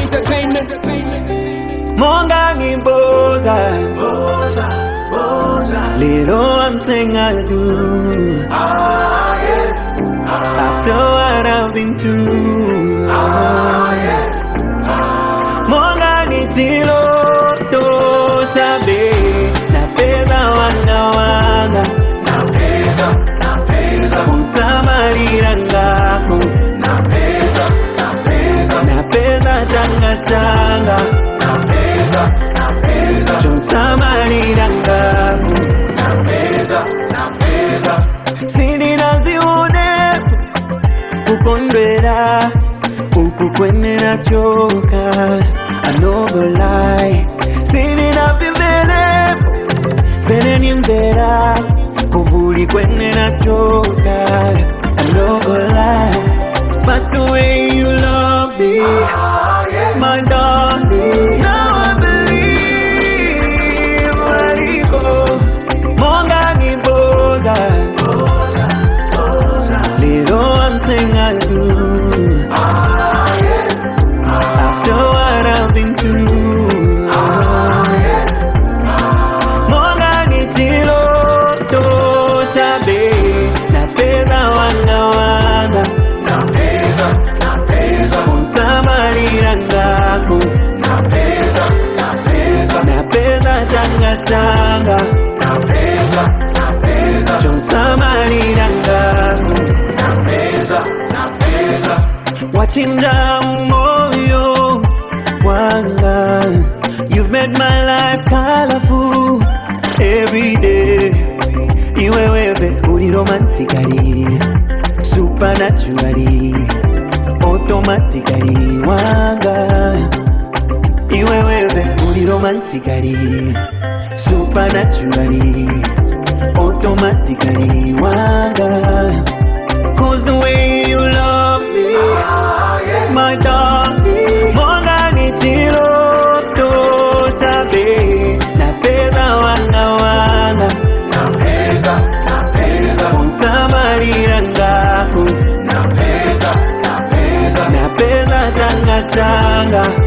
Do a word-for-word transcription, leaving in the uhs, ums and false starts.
Entertainment. Monga ni boza, boza, boza. Little I'm saying I do. Ah, yeah. Ah, after what I've been through. Ah, yeah. Ah. Monga ni chilo to chabe. Na pesa wanga wanga. Na pesa, na pesa. Unsamalira ngako. Na pesa, na pesa. Na pesa changa changa. Na pesa, na pesa. Chonsamalira ngako. Na pesa, na pesa. Sini nazione kukondwera ukukwenera choka. I no go lie. Sini na vivere vene ni mvera kuvuli kwenera choka. I no go lie. But the way you love me, ah, yeah. My darling, now I believe where you go. Monga ni boza, boza, boza. Little I'm saying I do. Ah, yeah. Ah. After what I've been through. Ah, yeah. Ah. Monga ni chilo to chabe. Na pesa wanga wanga. Na pesa, na pesa. Unsamalira ngako. Na pesa, na pesa. Na pesa changa changa. Na pesa, na pesa. Chonsamalira ngako. Na pesa, na pesa. Wachinja moyo wanga. You've made my life colorful every day. Iwe wewe uli romantically, supernaturally, automatically wanga. Iwe wewe uli romantically, supernaturally, automatically wanga. Cause the way you love me, ah, yeah. My darling, monga ni chilo to chabe. Na pesa wanga wanga. Na pesa, na pesa. Unsamalira ngako. Na pesa, na pesa. Na pesa changa changa.